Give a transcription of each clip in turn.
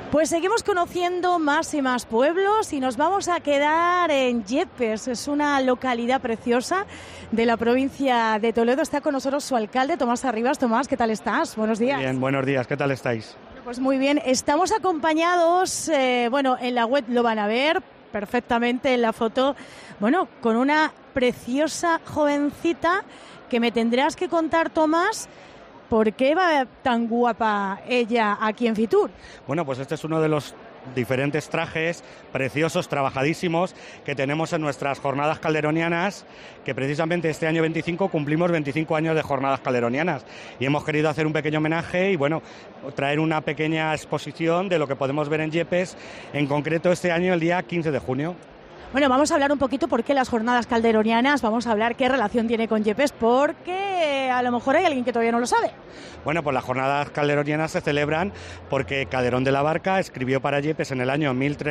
Pues seguimos conociendo más y más pueblos y nos vamos a quedar en Yepes. Es una localidad preciosa de la provincia de Toledo. Está con nosotros su alcalde, Tomás Arribas. Tomás, ¿qué tal estás? Buenos días. Bien, buenos días. ¿Qué tal estáis? Pues muy bien. Estamos acompañados, en la web lo van a ver perfectamente en la foto, con una preciosa jovencita que me tendrás que contar, Tomás, ¿por qué va tan guapa ella aquí en Fitur? Bueno, pues este es uno de los diferentes trajes preciosos, trabajadísimos, que tenemos en nuestras jornadas calderonianas, que precisamente este año 25 cumplimos 25 años de jornadas calderonianas y hemos querido hacer un pequeño homenaje y traer una pequeña exposición de lo que podemos ver en Yepes, en concreto este año el día 15 de junio. Bueno, vamos a hablar un poquito por qué las jornadas calderonianas, vamos a hablar qué relación tiene con Yepes, porque a lo mejor hay alguien que todavía no lo sabe. Bueno, pues las jornadas calderonianas se celebran porque Calderón de la Barca escribió para Yepes en el año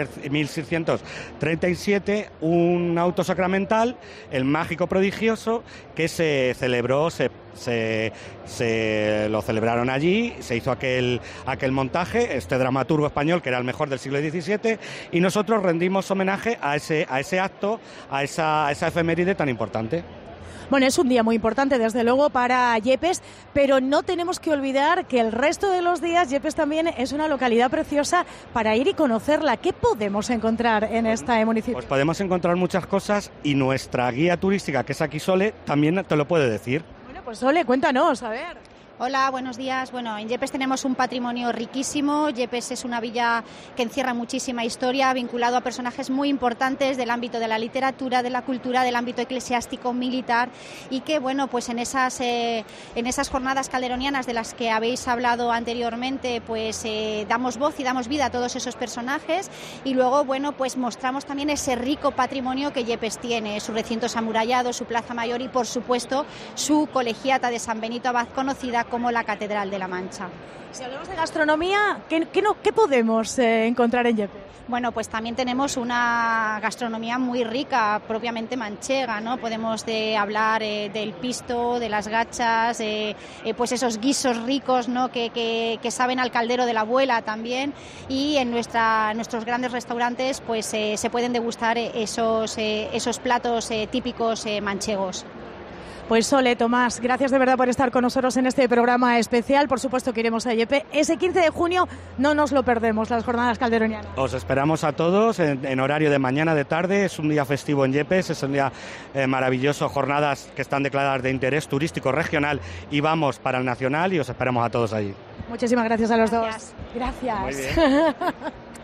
1637 un auto sacramental, el Mágico Prodigioso, que se celebró, se lo celebraron allí, se hizo aquel montaje, este dramaturgo español que era el mejor del siglo XVII, y nosotros rendimos homenaje a ese acto, a esa efeméride tan importante. Bueno, es un día muy importante, desde luego, para Yepes, pero no tenemos que olvidar que el resto de los días Yepes también es una localidad preciosa para ir y conocerla. ¿Qué podemos encontrar en este municipio? Pues podemos encontrar muchas cosas y nuestra guía turística, que es aquí Sole, también te lo puede decir. Bueno, pues Sole, cuéntanos, a ver. Hola, buenos días. Bueno, en Yepes tenemos un patrimonio riquísimo. Yepes es una villa que encierra muchísima historia, vinculado a personajes muy importantes del ámbito de la literatura, de la cultura, del ámbito eclesiástico, militar, y que, pues en esas jornadas calderonianas de las que habéis hablado anteriormente, pues damos voz y damos vida a todos esos personajes, y luego, pues mostramos también ese rico patrimonio que Yepes tiene, sus recintos amurallados, su plaza mayor y, por supuesto, su colegiata de San Benito Abad, conocida como la Catedral de la Mancha. Si hablamos de gastronomía, ¿qué podemos encontrar en Yepes? Bueno, pues también tenemos una gastronomía muy rica, propiamente manchega, ¿no? Podemos hablar del pisto, de las gachas, pues esos guisos ricos, ¿no? que saben al caldero de la abuela también, y en nuestros grandes restaurantes pues se pueden degustar esos platos típicos manchegos. Pues Sole, Tomás, gracias de verdad por estar con nosotros en este programa especial. Por supuesto que iremos a Yepes. Ese 15 de junio no nos lo perdemos, las jornadas calderonianas. Os esperamos a todos en horario de mañana, de tarde. Es un día festivo en Yepes, es un día maravilloso. Jornadas que están declaradas de interés turístico regional y vamos para el nacional y os esperamos a todos allí. Muchísimas gracias a los dos. Gracias. Gracias. Muy bien.